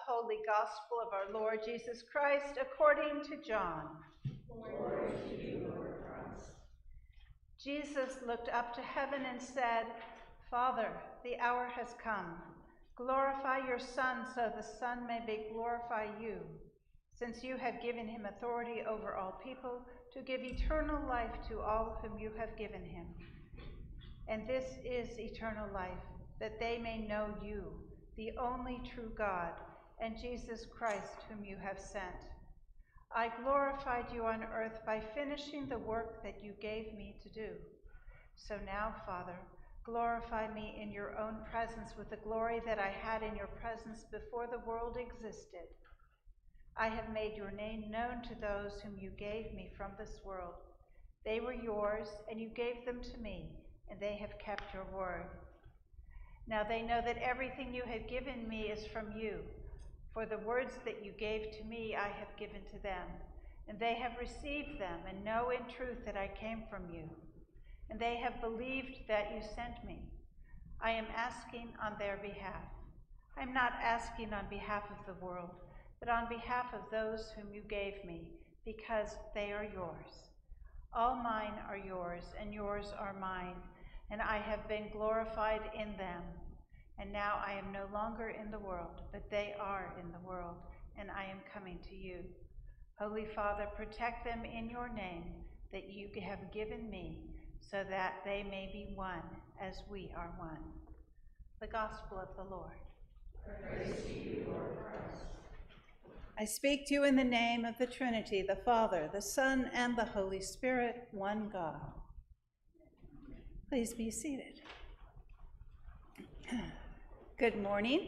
Holy Gospel of our Lord Jesus Christ according to John. Glory to you, Lord Christ. Jesus looked up to heaven and said, Father, the hour has come. Glorify your Son, so the Son may glorify you, since you have given him authority over all people to give eternal life to all whom you have given him. And this is eternal life, that they may know you, the only true God, and Jesus Christ, whom you have sent. I glorified you on earth by finishing the work that you gave me to do. So now, Father, glorify me in your own presence with the glory that I had in your presence before the world existed. I have made your name known to those whom you gave me from this world. They were yours, and you gave them to me, and they have kept your word. Now they know that everything you have given me is from you, for the words that you gave to me I have given to them, and they have received them, and know in truth that I came from you, and they have believed that you sent me. I am asking on their behalf. I am not asking on behalf of the world, but on behalf of those whom you gave me, because they are yours. All mine are yours, and yours are mine, and I have been glorified in them. And now I am no longer in the world, but they are in the world, and I am coming to you. Holy Father, protect them in your name that you have given me, so that they may be one as we are one. The Gospel of the Lord. Praise to you, Lord Christ. I speak to you in the name of the Trinity, the Father, the Son, and the Holy Spirit, one God. Please be seated. Good morning.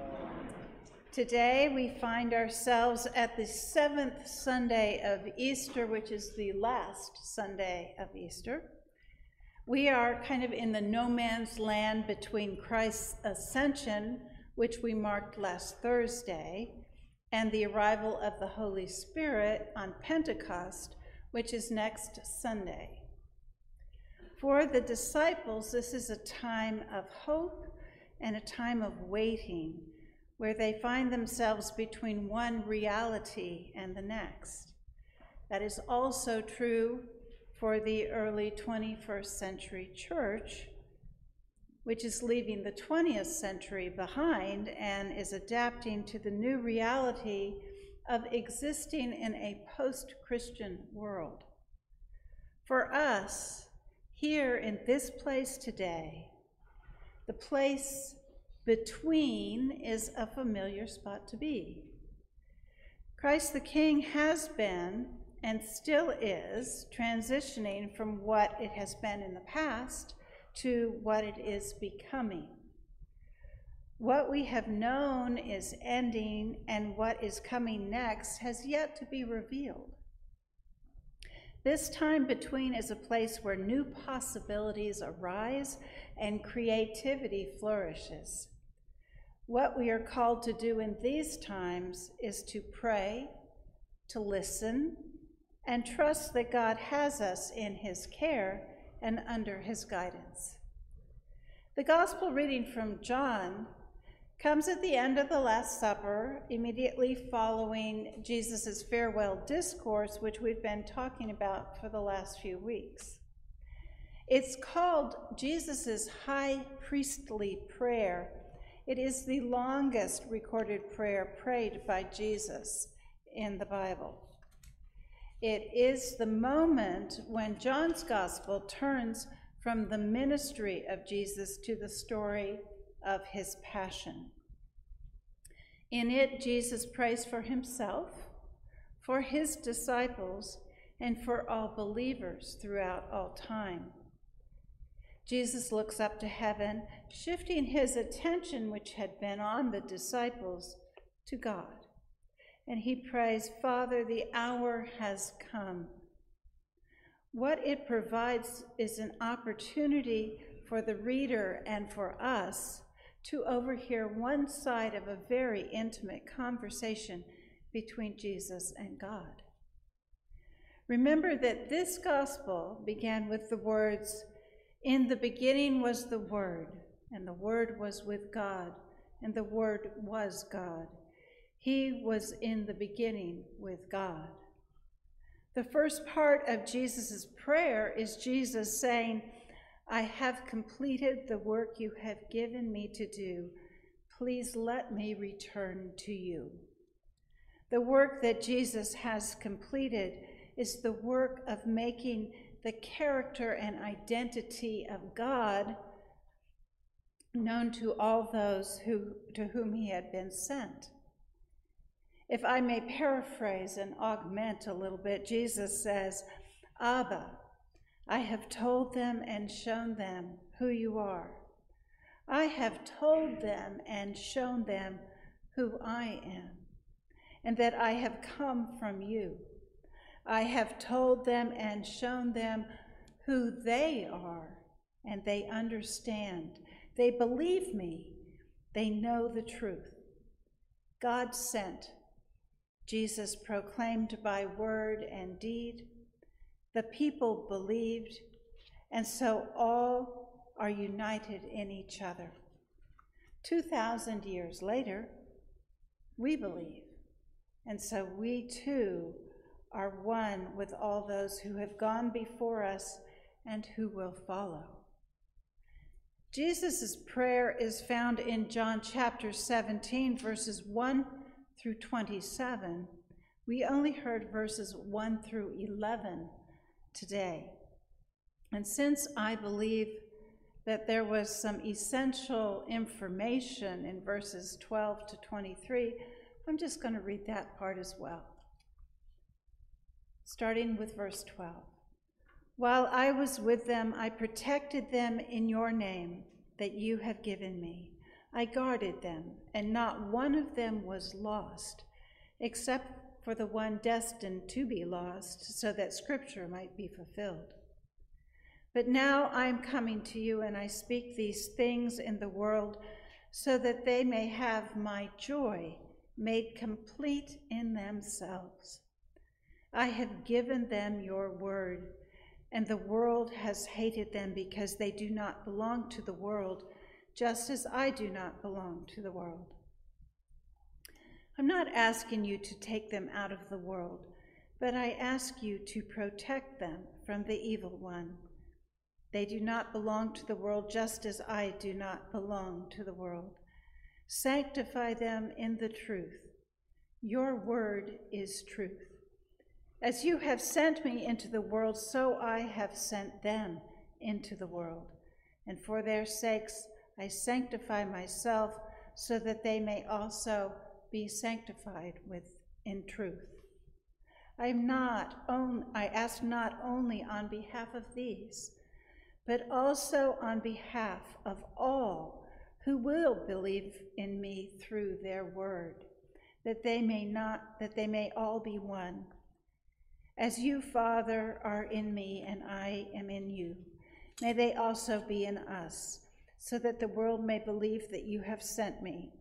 Today we find ourselves at the 7th Sunday of Easter, which is the last Sunday of Easter. We are kind of in the no man's land between Christ's ascension, which we marked last Thursday, and the arrival of the Holy Spirit on Pentecost, which is next Sunday. For the disciples, this is a time of hope and a time of waiting, where they find themselves between one reality and the next. That is also true for the early 21st century church, which is leaving the 20th century behind and is adapting to the new reality of existing in a post-Christian world. For us, here in this place today, the place between is a familiar spot to be. Christ the King has been and still is transitioning from what it has been in the past to what it is becoming. What we have known is ending, and what is coming next has yet to be revealed. This time between is a place where new possibilities arise and creativity flourishes. What we are called to do in these times is to pray, to listen, and trust that God has us in his care and under his guidance. The gospel reading from John comes at the end of the Last Supper, immediately following Jesus' farewell discourse, which we've been talking about for the last few weeks. It's called Jesus' high priestly prayer. It is the longest recorded prayer prayed by Jesus in the Bible. It is the moment when John's gospel turns from the ministry of Jesus to the story of his passion. In it, Jesus prays for himself, for his disciples, and for all believers throughout all time. Jesus looks up to heaven, shifting his attention, which had been on the disciples, to God. And he prays, Father, the hour has come. What it provides is an opportunity for the reader and for us to overhear one side of a very intimate conversation between Jesus and God. Remember that this gospel began with the words, "In the beginning was the Word, and the Word was with God, and the Word was God. He was in the beginning with God. The first part of Jesus' prayer is Jesus saying, I have completed the work you have given me to do. Please let me return to you. The work that Jesus has completed is the work of making the character and identity of God known to all those to whom he had been sent. If I may paraphrase and augment a little bit, Jesus says, Abba, I have told them and shown them who you are. I have told them and shown them who I am, and that I have come from you. I have told them and shown them who they are, and they understand. They believe me. They know the truth. God sent. Jesus proclaimed by word and deed. The people believed, and so all are united in each other. 2,000 years later, we believe, and so we too are one with all those who have gone before us and who will follow. Jesus' prayer is found in John chapter 17, verses 1 through 27. We only heard verses 1 through 11 today. And since I believe that there was some essential information in verses 12 to 23, I'm just going to read that part as well. Starting with verse 12. While I was with them, I protected them in your name that you have given me. I guarded them, and not one of them was lost, except for the one destined to be lost, so that Scripture might be fulfilled. But now I am coming to you, and I speak these things in the world, so that they may have my joy made complete in themselves. I have given them your word, and the world has hated them because they do not belong to the world, just as I do not belong to the world. I'm not asking you to take them out of the world, but I ask you to protect them from the evil one. They do not belong to the world, just as I do not belong to the world. Sanctify them in the truth. Your word is truth. As you have sent me into the world, so I have sent them into the world. And for their sakes I sanctify myself, so that they may also be sanctified in truth. I ask not only on behalf of these, but also on behalf of all who will believe in me through their word, that they may all be one. As you, Father, are in me and I am in you, may they also be in us, so that the world may believe that you have sent me.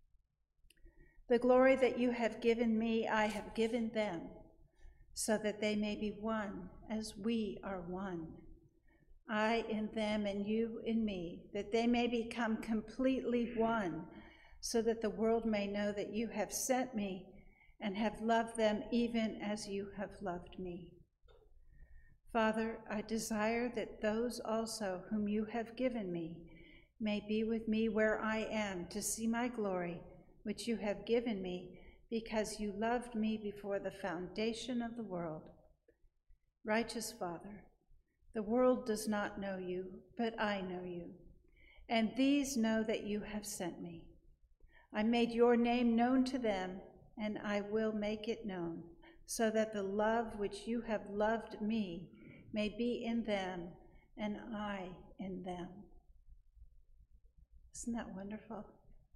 The glory that you have given me, I have given them, so that they may be one as we are one. I in them and you in me, that they may become completely one, so that the world may know that you have sent me and have loved them even as you have loved me. Father, I desire that those also whom you have given me may be with me where I am, to see my glory, which you have given me, because you loved me before the foundation of the world. Righteous Father, the world does not know you, but I know you, and these know that you have sent me. I made your name known to them, and I will make it known, so that the love which you have loved me may be in them, and I in them. Isn't that wonderful?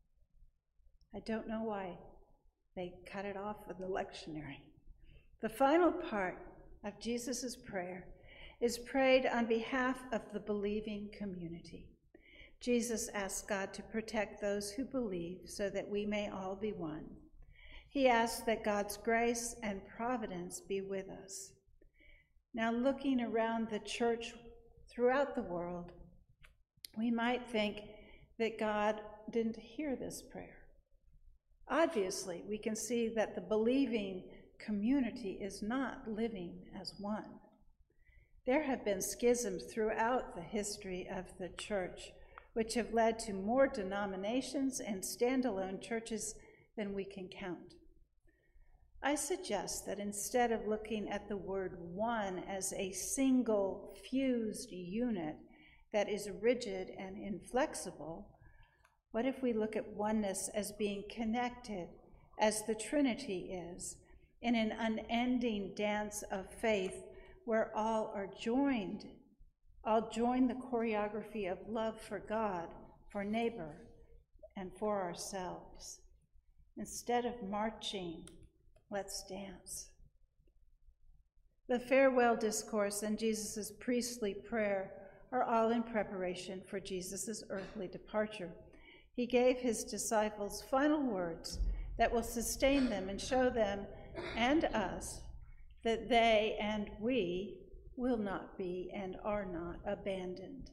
I don't know why they cut it off in the lectionary. The final part of Jesus' prayer is prayed on behalf of the believing community. Jesus asks God to protect those who believe so that we may all be one. He asks that God's grace and providence be with us. Now, looking around the church throughout the world, we might think that God didn't hear this prayer. Obviously, we can see that the believing community is not living as one. There have been schisms throughout the history of the church, which have led to more denominations and standalone churches than we can count. I suggest that instead of looking at the word one as a single fused unit that is rigid and inflexible, what if we look at oneness as being connected, as the Trinity is, in an unending dance of faith where all are joined? All join the choreography of love for God, for neighbor, and for ourselves. Instead of marching, let's dance. The farewell discourse and Jesus' priestly prayer are all in preparation for Jesus' earthly departure. He gave his disciples final words that will sustain them and show them and us that they and we will not be and are not abandoned.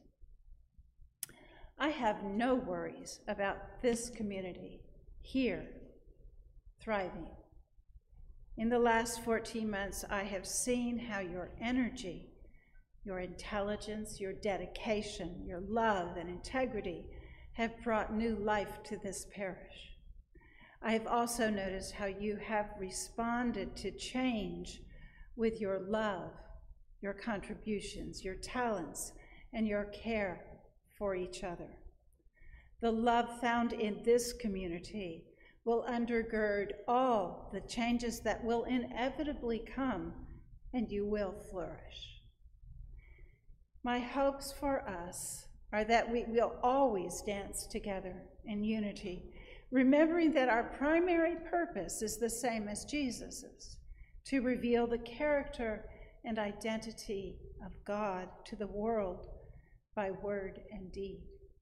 I have no worries about this community here thriving. In the last 14 months, I have seen how your energy, your intelligence, your dedication, your love and integrity have brought new life to this parish. I have also noticed how you have responded to change with your love, your contributions, your talents, and your care for each other. The love found in this community will undergird all the changes that will inevitably come, and you will flourish. My hopes for us are that we will always dance together in unity, remembering that our primary purpose is the same as Jesus's, to reveal the character and identity of God to the world by word and deed.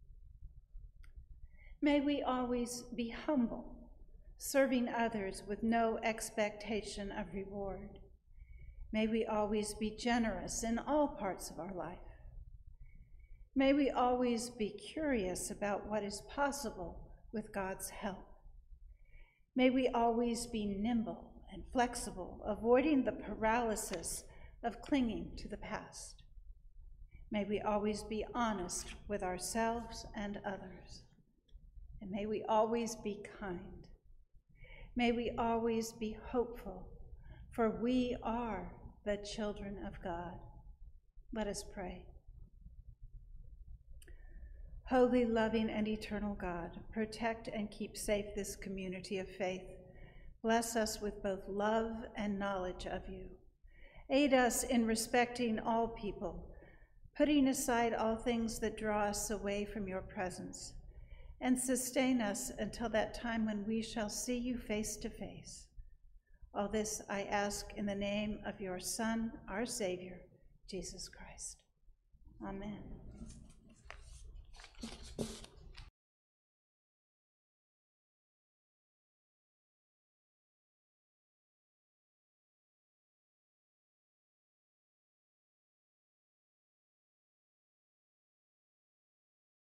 May we always be humble, serving others with no expectation of reward. May we always be generous in all parts of our life. May we always be curious about what is possible with God's help. May we always be nimble and flexible, avoiding the paralysis of clinging to the past. May we always be honest with ourselves and others. And may we always be kind. May we always be hopeful, for we are the children of God. Let us pray. Holy, loving, and eternal God, protect and keep safe this community of faith. Bless us with both love and knowledge of you. Aid us in respecting all people, putting aside all things that draw us away from your presence, and sustain us until that time when we shall see you face to face. All this I ask in the name of your Son, our Savior, Jesus Christ. Amen.